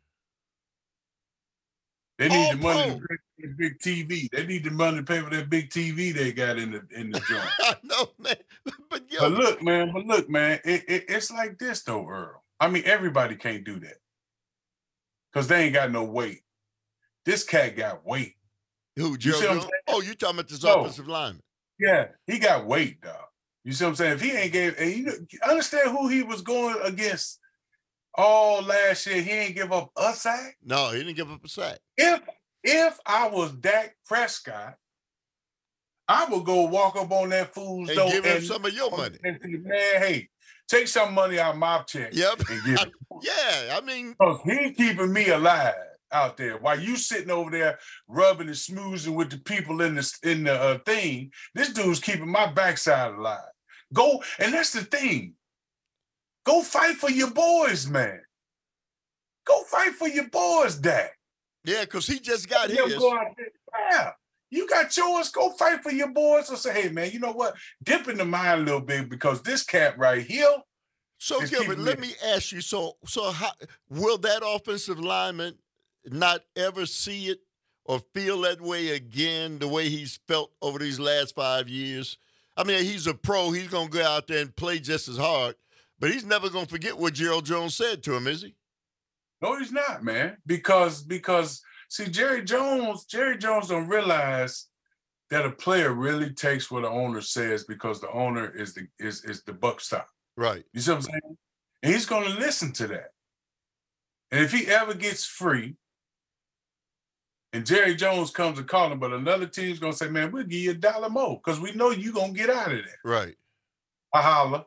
They need the money to pay for the big TV. They need the money to pay for that big TV they got in the joint. I know, man. But look, man. It's like this though, Earl. I mean, everybody can't do that because they ain't got no weight. This cat got weight. Who, Gerald Jones? Oh, you talking about this offensive lineman? Yeah, he got weight, dog. You see what I'm saying? If he ain't gave, and you understand who he was going against all last year, he ain't give up a sack. No, he didn't give up a sack. If I was Dak Prescott, I would go walk up on that fool's door and give him some of your money. And say, man, hey, take some money out of my check. Yep. And give it. Yeah, I mean, because he keeping me alive out there while you sitting over there rubbing and smoozing with the people in the thing. This dude's keeping my backside alive. Go, and that's the thing. Go fight for your boys, man. Go fight for your boys, Dak. Yeah, because he just got his. Yeah, you got yours. Go fight for your boys. Or say, hey, man, you know what? Dip in the mind a little bit because this cat right here. So, Gilbert, let me ask you. So how will that offensive lineman not ever see it or feel that way again, the way he's felt over these last 5 years? I mean, he's a pro. He's going to go out there and play just as hard. But he's never going to forget what Gerald Jones said to him, is he? No, he's not, man. Because see, Jerry Jones don't realize that a player really takes what the owner says because the owner is the buck stop. Right. You see what I'm saying? And he's going to listen to that. And if he ever gets free, and Jerry Jones comes and calls him, but another team's going to say, man, we'll give you $1 more because we know you're going to get out of there. Right. I holler.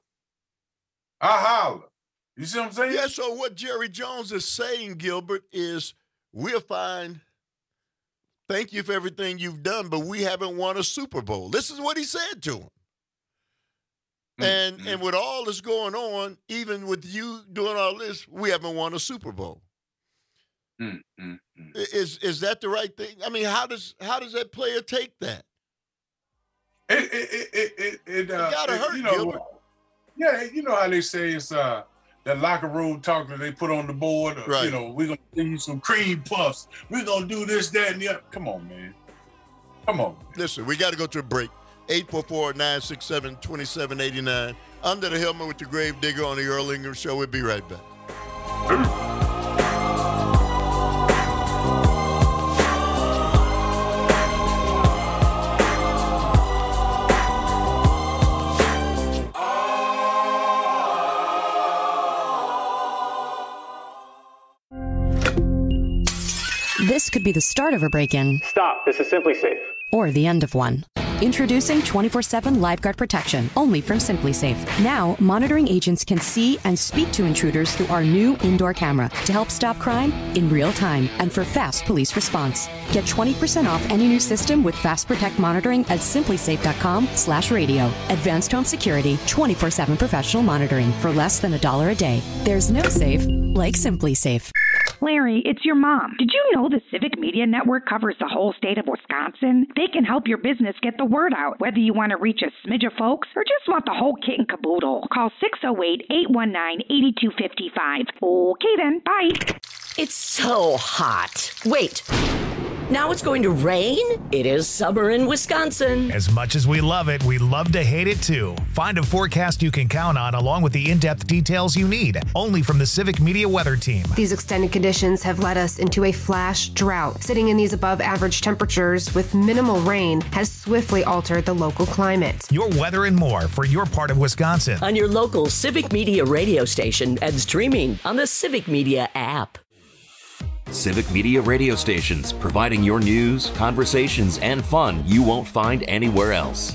You see what I'm saying? Yeah, so what Jerry Jones is saying, Gilbert, is we're fine. Thank you for everything you've done, but we haven't won a Super Bowl. This is what he said to him. And with all this going on, even with you doing all this, we haven't won a Super Bowl. Is that the right thing? I mean, how does that player take that? It gotta hurt, you know, Gilbert. Yeah, you know how they say it's that locker room talk that they put on the board. Or, right. You know, we're gonna give you some cream puffs. We're gonna do this, that, and the other. Come on, man. Come on. Listen, we got to go to a break. 844-967-2789. Under the Helmet with the Grave Digger on the Earl Ingram Show. We'll be right back. This could be the start of a break-in. Stop. This is Simply Safe. Or the end of one. Introducing 24/7 LiveGuard protection, only from Simply Safe. Now, monitoring agents can see and speak to intruders through our new indoor camera to help stop crime in real time and for fast police response. Get 20% off any new system with Fast Protect monitoring at simplysafe.com/radio. Advanced home security, 24/7 professional monitoring for less than $1 a day. There's no safe like Simply Safe. Larry, it's your mom. Did you know the Civic Media Network covers the whole state of Wisconsin? They can help your business get the word out, whether you want to reach a smidge of folks or just want the whole kit and caboodle. Call 608-819-8255. Okay then, bye. It's so hot. Wait. Now it's going to rain? It is summer in Wisconsin. As much as we love it, we love to hate it too. Find a forecast you can count on along with the in-depth details you need, only from the Civic Media Weather Team. These extended conditions have led us into a flash drought. Sitting in these above average temperatures with minimal rain has swiftly altered the local climate. Your weather and more for your part of Wisconsin. On your local Civic Media radio station and streaming on the Civic Media app. Civic Media radio stations, providing your news, conversations, and fun you won't find anywhere else.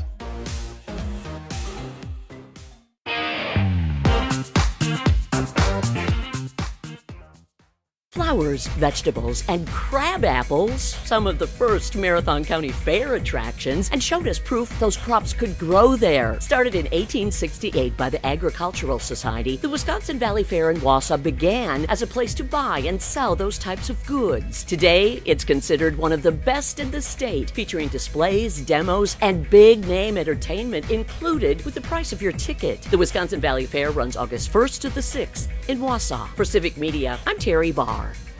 Flowers, vegetables, and crab apples, some of the first Marathon County Fair attractions, and showed us proof those crops could grow there. Started in 1868 by the Agricultural Society, the Wisconsin Valley Fair in Wausau began as a place to buy and sell those types of goods. Today, it's considered one of the best in the state, featuring displays, demos, and big-name entertainment included with the price of your ticket. The Wisconsin Valley Fair runs August 1st to the 6th in Wausau. For Civic Media, I'm Terry Barr.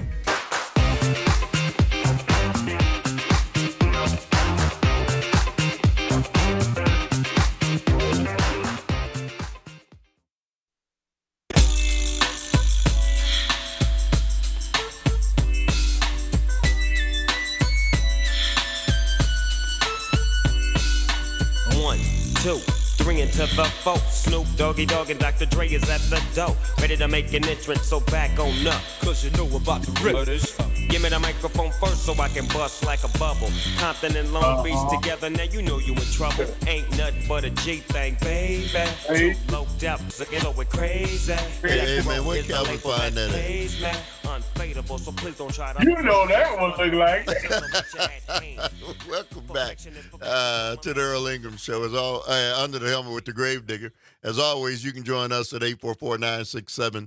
To the folk, Snoop Doggy Dogg and Dr. Dre is at the door, ready to make an entrance, so back on up, cause you know about the rip. Give me the microphone first so I can bust like a bubble. Compton and Long Beach together, now you know you in trouble. Ain't nothing but a G thing, baby. Too low depth, so it crazy. Hey, man, where can we find that at? Unfadable, so please don't try to. You know that one look like. Welcome back to the Earl Ingram Show. As all under the helmet with the Gravedigger. As always, you can join us at 844-967-2789,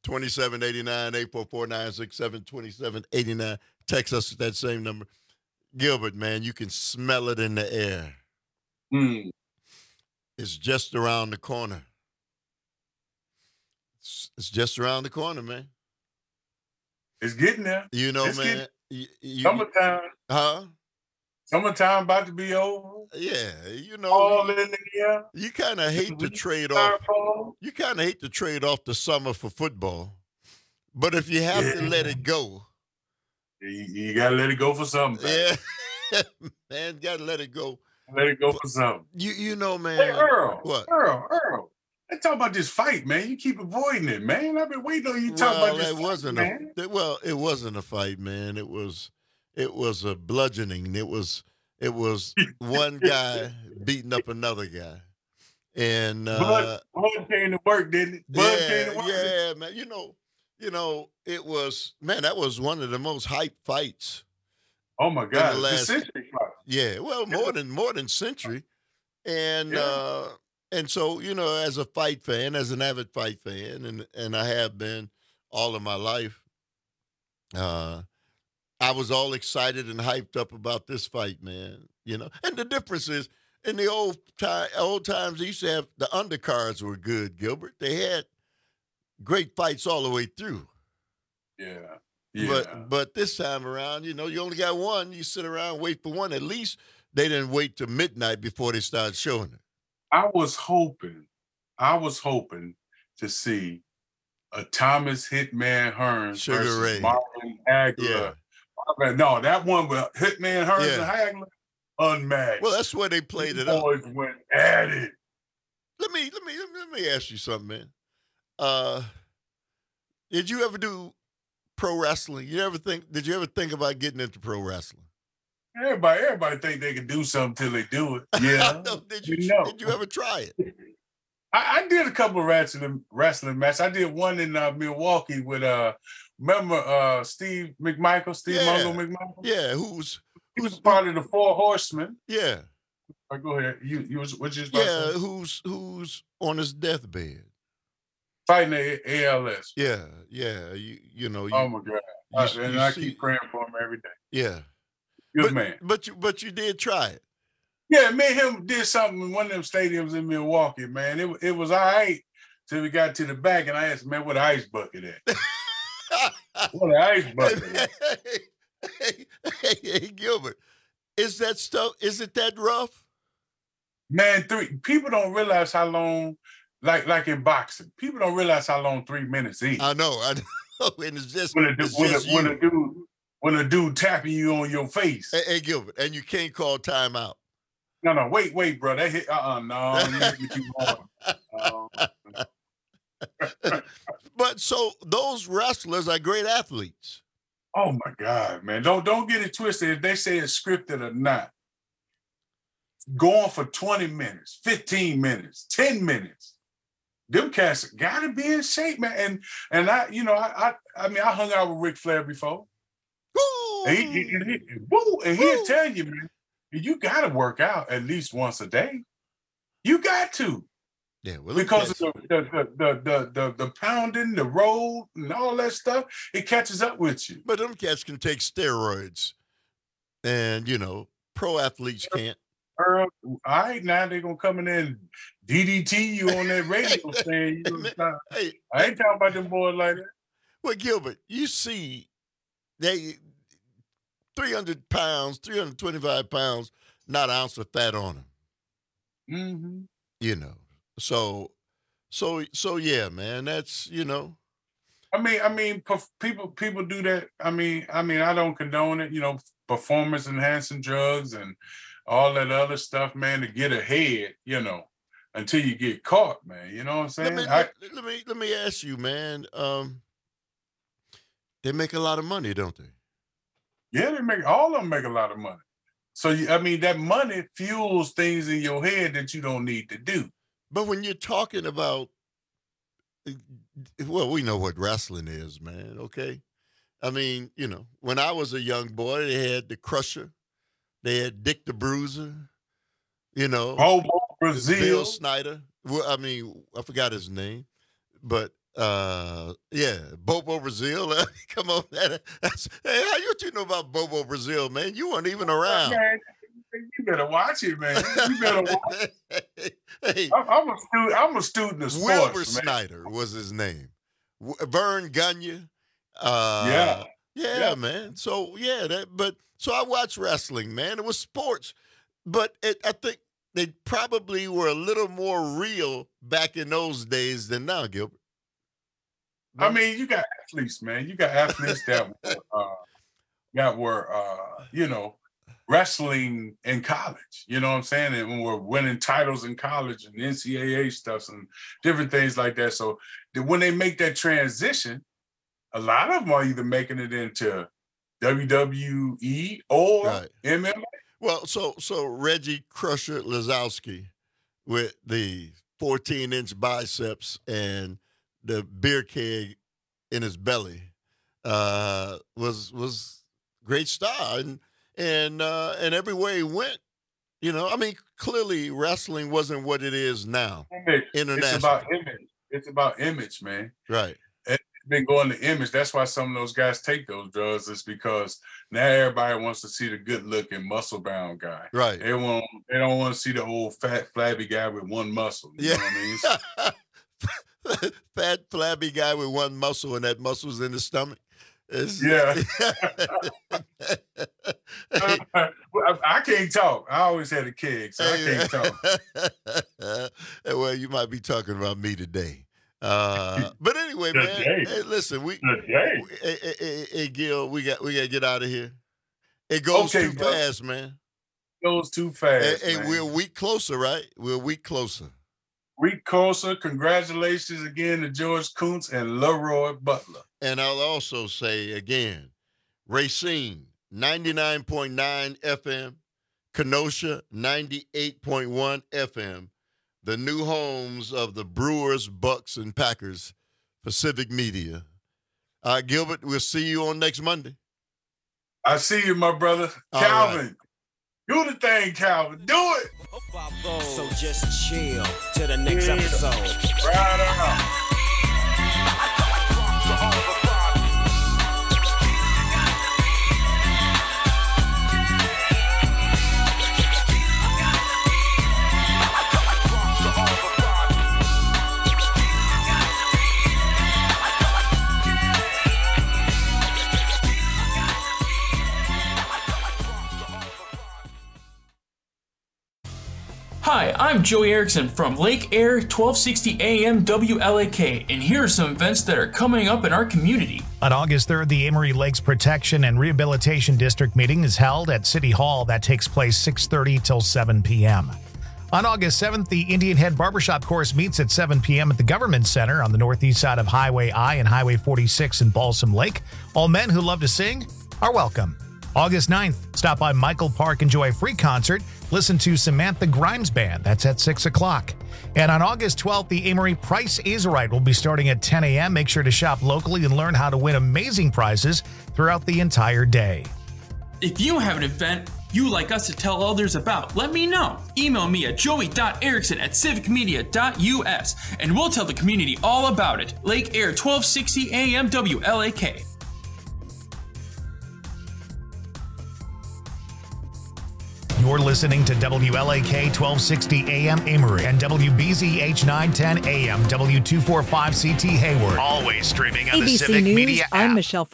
844-967-2789. Text us at that same number. Gilbert, man, you can smell it in the air. It's just around the corner. It's just around the corner, man. It's getting there. You know, it's man. Summertime. Huh? Summertime about to be over. Yeah, you know. All in the air. You kind of hate to trade off. You kind of hate to trade off the summer for football, but if you have to let it go, you gotta let it go for something. Yeah, man, gotta let it go. Let it go for something. You know, man. Hey, Earl. What? Earl. Let's talk about this fight, man. You keep avoiding it, man. I've been waiting on you to talk about this fight, man. It wasn't a fight, man. It was a bludgeoning. It was one guy beating up another guy. And blood came to work, didn't it? Blood came to work. Yeah, man. You know, it was, man, that was one of the most hyped fights. Oh my God. The century fight. Yeah, well, more than century. And and so, you know, as a fight fan, as an avid fight fan, and I have been all of my life, I was all excited and hyped up about this fight, man. You know, and the difference is, in the old times, they used to have the undercards were good, Gilbert. They had great fights all the way through. Yeah. But this time around, you know, you only got one. You sit around, wait for one. At least they didn't wait till midnight before they started showing it. I was hoping to see a Thomas Hitman Hearns versus Marvin Hagler. Yeah. No, that one with Hitman Hearns and Hagler, unmatched. Well, that's where they played it up. Boys went at it. Let me ask you something, man. Did you ever do pro wrestling? Did you ever think about getting into pro wrestling? Everybody think they can do something till they do it. Yeah. Did you ever try it? I did a couple of wrestling matches. I did one in Milwaukee with remember Steve Mongo McMichael? Yeah, who's part of the Four Horsemen. Yeah. Go ahead. You what's your who's on his deathbed? Fighting the ALS. Yeah. You know. Oh my God. I keep praying for him every day. Yeah. Good man. But you did try it. Yeah, me and him did something in one of them stadiums in Milwaukee, man. It was all right till we got to the back, and I asked, man, what the ice bucket at? What the ice bucket at? Hey, Gilbert, is it that rough? Man, people don't realize how long, like in boxing, people don't realize how long 3 minutes is. I know. And it's just when a dude tapping you on your face. Hey, Gilbert, and you can't call timeout. No, wait, bro. That hit. No. But so those wrestlers are great athletes. Oh my God, man. Don't get it twisted. If they say it's scripted or not, going for 20 minutes, 15 minutes, 10 minutes, them cats gotta be in shape, man. And I hung out with Ric Flair before. And he'll tell you, man, you gotta work out at least once a day. You got to. Yeah, well, because of the pounding, the roll, and all that stuff, it catches up with you. But them cats can take steroids, and pro athletes can't. Earl, all right, now they're gonna come in there and DDT you on that radio saying hey, I ain't talking about them boys like that. Well, Gilbert, you see, they 300 pounds, 325 pounds, not an ounce of fat on them. Mm-hmm. So yeah, man. That's I mean, people do that. I mean, I don't condone it. Performance enhancing drugs and all that other stuff, man, to get ahead. Until you get caught, man. You know what I'm saying? Let me ask you, man. They make a lot of money, don't they? Yeah, all of them make a lot of money. So that money fuels things in your head that you don't need to do. But when you're talking about, well, we know what wrestling is, man, okay? I mean, when I was a young boy, they had the Crusher. They had Dick the Bruiser, Bobo Brazil. Bill Snyder. Well, I forgot his name. But, yeah, Bobo Brazil. Come on. Hey, how you know about Bobo Brazil, man? You weren't even around. Man, you better watch it, man. You better watch it. Hey, I'm a student of sports, Wilbur man. Snyder was his name. Vern Gagne. Yeah, man. So, so I watched wrestling, man. It was sports. But I think they probably were a little more real back in those days than now, Gilbert. I mean, you got athletes, man. You got athletes that were wrestling in college. You know what I'm saying? And we're winning titles in college and NCAA stuff and different things like that. So when they make that transition, a lot of them are either making it into WWE or MMA. Well, so Reggie Crusher Lazowski with the 14-inch biceps and the beer keg in his belly was great star, and everywhere he went, clearly wrestling wasn't what it is now. International. It's about image, man. Right. It's been going to image. That's why some of those guys take those drugs. It's because now everybody wants to see the good-looking, muscle-bound guy. Right. They don't want to see the old fat, flabby guy with one muscle. You know what I mean? Fat, flabby guy with one muscle, and that muscle's in the stomach. Yeah. I can't talk. I always had a keg, so I can't talk. Well, you might be talking about me today. But anyway, man. Hey, listen, hey, Gil, we got to get out of here. It goes too fast, man. It goes too fast. Hey, we're a week closer, right? We're a week closer. Week closer. Congratulations again to George Kuntz and Leroy Butler. And I'll also say again, Racine, 99.9 FM, Kenosha, 98.1 FM, the new homes of the Brewers, Bucks, and Packers, Pacific Media. Gilbert, we'll see you on next Monday. I see you, my brother. All Calvin. right. Do the thing, Calvin. Do it. So just chill till the next episode. Right on. Hi, I'm Joey Erickson from Lake Air 1260 AM WLAK, and here are some events that are coming up in our community. On August 3rd, the Amory Lakes Protection and Rehabilitation District meeting is held at City Hall. That takes place 6:30 till 7 p.m. On August 7th, the Indian Head Barbershop Course meets at 7 p.m. at the Government Center on the northeast side of Highway I and Highway 46 in Balsam Lake. All men who love to sing are welcome. August 9th, stop by Michael Park, enjoy a free concert. Listen to Samantha Grimes Band. That's at 6 o'clock. And on August 12th, the Amory Price is Right will be starting at 10 a.m. Make sure to shop locally and learn how to win amazing prizes throughout the entire day. If you have an event you'd like us to tell others about, let me know. Email me at joey.erickson@civicmedia.us and we'll tell the community all about it. Lake Air 1260 AM WLAK. You're listening to WLAK 1260 AM Amory and WBZH 910 AM W245CT Hayward. Always streaming on the ABC Civic News, Media app. I'm Michelle